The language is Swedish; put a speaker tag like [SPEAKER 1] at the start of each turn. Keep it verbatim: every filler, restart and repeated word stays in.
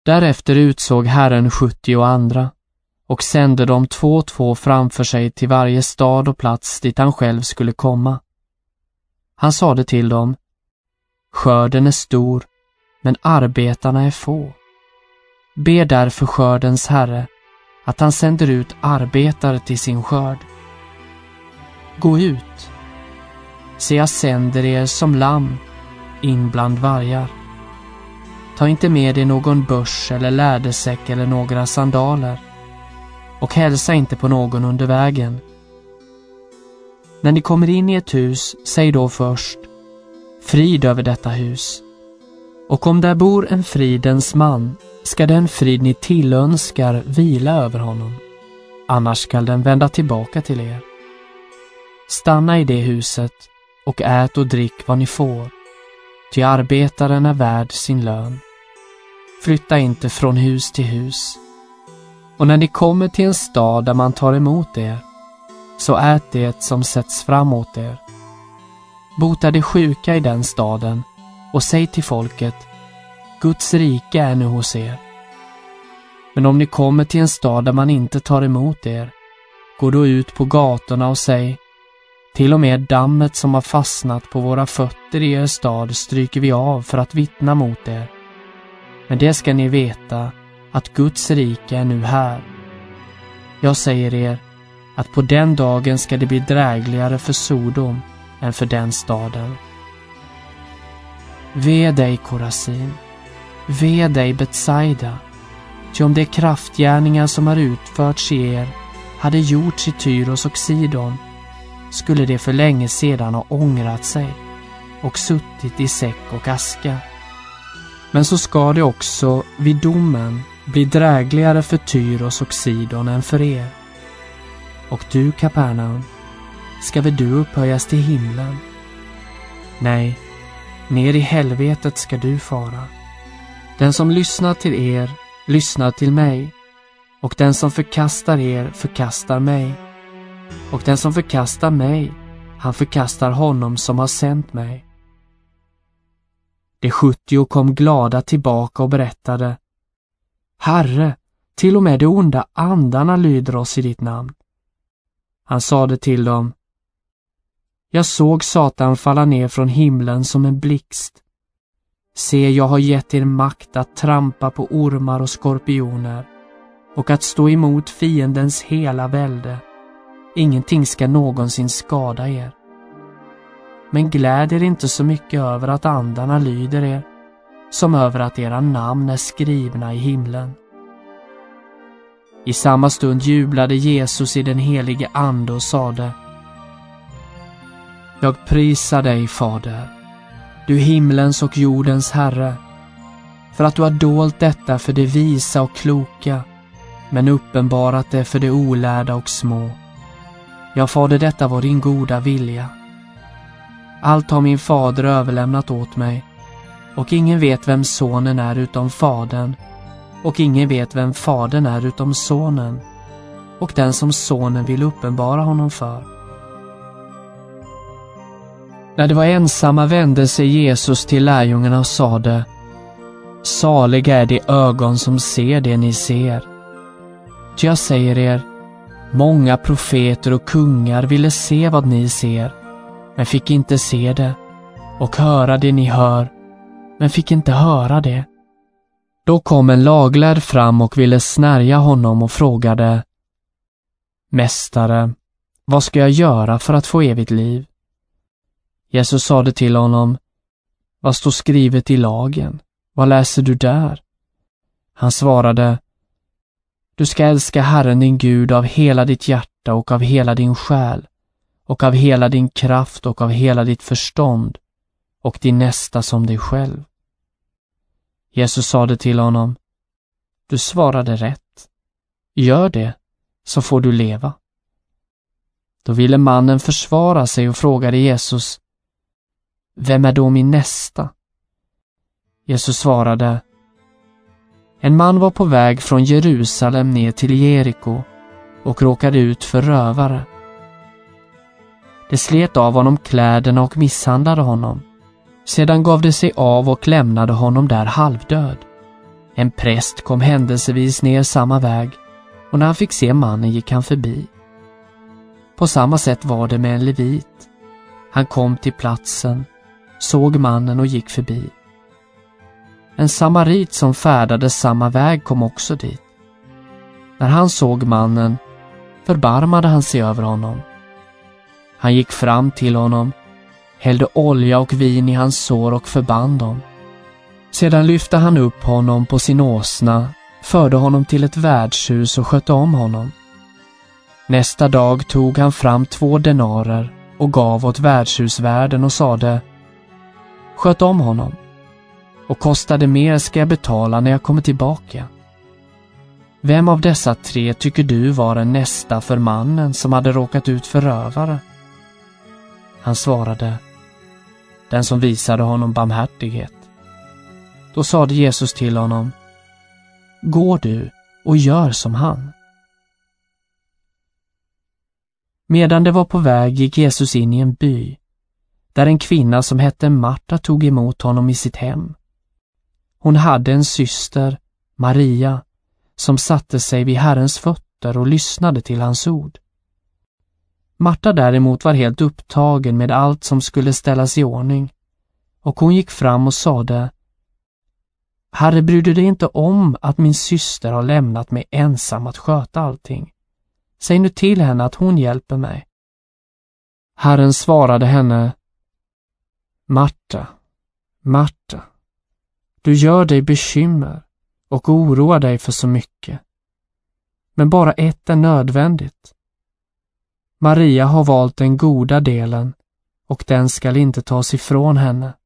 [SPEAKER 1] Därefter utsåg Herren sjuttio andra och sände dem två och två framför sig till varje stad och plats dit han själv skulle komma. Han sade till dem: skörden är stor, men arbetarna är få. Be därför skördens Herre att han sänder ut arbetare till sin skörd. Gå ut. Se, jag sänder er som lamm in bland vargar. Ta inte med er någon börs eller lädersäck eller några sandaler, och hälsa inte på någon under vägen. När ni kommer in i ett hus, säg då först: frid över detta hus. Och om där bor en fridens man, ska den frid ni tillönskar vila över honom. Annars skall den vända tillbaka till er. Stanna i det huset och ät och drick vad ni får, ty arbetaren är värd sin lön. Flytta inte från hus till hus. Och när ni kommer till en stad där man tar emot er, så ät det som sätts fram åt er. Bota de sjuka i den staden och säg till folket: Guds rike är nu hos er. Men om ni kommer till en stad där man inte tar emot er, gå då ut på gatorna och säg: till och med dammet som har fastnat på våra fötter i er stad stryker vi av för att vittna mot er. Men det ska ni veta, att Guds rike är nu här. Jag säger er att på den dagen ska det bli drägligare för Sodom än för den staden. Ve dig, Korazin! Ve dig, Betsaida! Ty om de kraftgärningar som har utförts i er hade gjorts i Tyros och Sidon, skulle det för länge sedan ha ångrat sig och suttit i säck och aska. Men så ska det också vid domen bli drägligare för Tyros och Sidon än för er. Och du, Kapernaum, ska väl du upphöjas till himlen? Nej, ner i helvetet ska du fara. Den som lyssnar till er lyssnar till mig, och den som förkastar er förkastar mig, och den som förkastar mig, han förkastar honom som har sänt mig. De sjuttio kom glada tillbaka och berättade: Herre, till och med de onda andarna lyder oss i ditt namn. Han sade till dem: Jag såg Satan falla ner från himlen som en blixt. Se, jag har gett er makt att trampa på ormar och skorpioner och att stå emot fiendens hela välde. Ingenting ska någonsin skada er. Men gläd er inte så mycket över att andarna lyder er, som över att era namn är skrivna i himlen. I samma stund jublade Jesus i den helige ande och sade: Jag prisar dig, Fader, du himlens och jordens Herre, för att du har dolt detta för det visa och kloka, men uppenbarat det för det olärda och små. Ja, Fader, detta var din goda vilja. Allt har min fader överlämnat åt mig, och ingen vet vem sonen är utom fadern, och ingen vet vem fadern är utom sonen, och den som sonen vill uppenbara honom för. När det var ensamma vände sig Jesus till lärjungarna och sade: Saliga är de ögon som ser det ni ser. Ty jag säger er, många profeter och kungar ville se vad ni ser, men fick inte se det, och höra det ni hör, men fick inte höra det. Då kom en laglärd fram och ville snärja honom och frågade: Mästare, vad ska jag göra för att få evigt liv? Jesus sade till honom: Vad står skrivet i lagen? Vad läser du där? Han svarade: Du ska älska Herren din Gud av hela ditt hjärta och av hela din själ och av hela din kraft och av hela ditt förstånd, och din nästa som dig själv. Jesus sade till honom: Du svarade rätt. Gör det, så får du leva. Då ville mannen försvara sig och frågade Jesus: Vem är då min nästa? Jesus svarade: En man var på väg från Jerusalem ner till Jeriko och råkade ut för rövare. De slet av honom kläderna och misshandlade honom. Sedan gav de sig av och lämnade honom där halvdöd. En präst kom händelsevis ner samma väg, och när han fick se mannen gick han förbi. På samma sätt var det med en levit. Han kom till platsen, såg mannen och gick förbi. En samarit som färdade samma väg kom också dit. När han såg mannen förbarmade han sig över honom. Han gick fram till honom, hällde olja och vin i hans sår och förband dem. Sedan lyfte han upp honom på sin åsna, förde honom till ett värdshus och skötte om honom. Nästa dag tog han fram två denarer och gav åt värdshusvärden och sade: sköt om honom, och kostade mer ska jag betala när jag kommer tillbaka. Vem av dessa tre tycker du var den nästa för mannen som hade råkat ut för rövare? Han svarade: den som visade honom barmhärtighet. Då sade Jesus till honom: gå du och gör som han. Medan det var på väg gick Jesus in i en by, där en kvinna som hette Marta tog emot honom i sitt hem. Hon hade en syster, Maria, som satte sig vid Herrens fötter och lyssnade till hans ord. Marta däremot var helt upptagen med allt som skulle ställas i ordning, och hon gick fram och sade: Herre, bryr du dig inte om att min syster har lämnat mig ensam att sköta allting? Säg nu till henne att hon hjälper mig. Herren svarade henne: Marta, Marta, du gör dig bekymmer och oroar dig för så mycket. Men bara ett är nödvändigt. Maria har valt den goda delen, och den skall inte tas ifrån henne.